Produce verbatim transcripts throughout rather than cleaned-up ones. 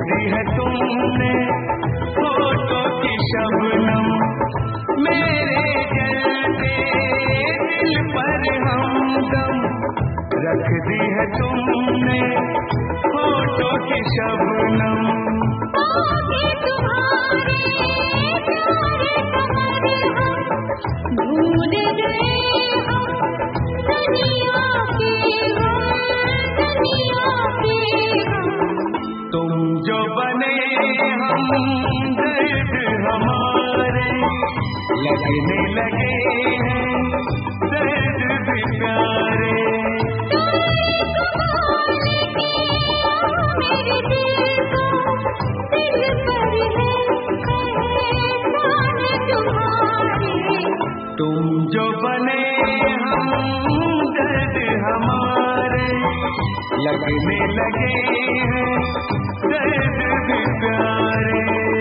दी है तुमने फोटो की शबनम, मेरे जलते दिल पर हमदम रख दी है तुमने फोटो की शबनम। तुम जो बने हम दर्द हमारे लगने लगे हैं दर्द भी प्यारे। तुम जो बने हम दर्द हमारे लगने लगे हैं दर्द भी प्यारे।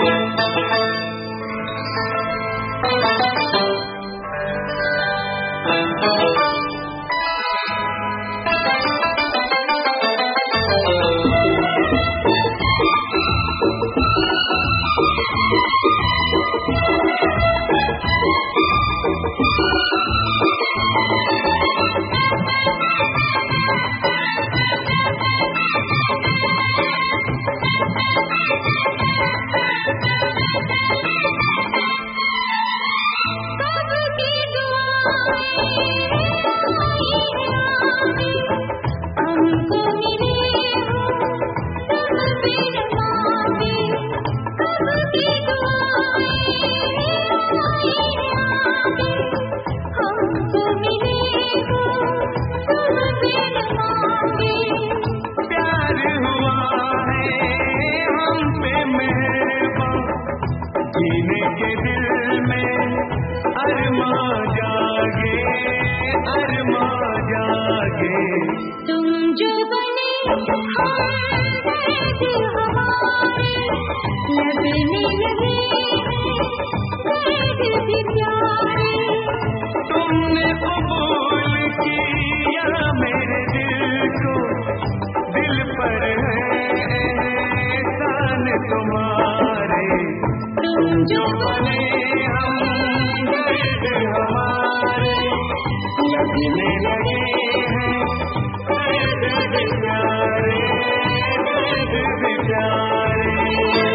जीने के दिल में अरमां जागे अरमां जागे। तुम जो बने लगने लगे भी प्यारे। तुमने कबूल किया मेरे दिल को, दिल पर है एहसान तुम्हारे। तुम जो बने हम दर्द हमारे लगने लगे हैं दर्द प्यारे दर्द प्यारे।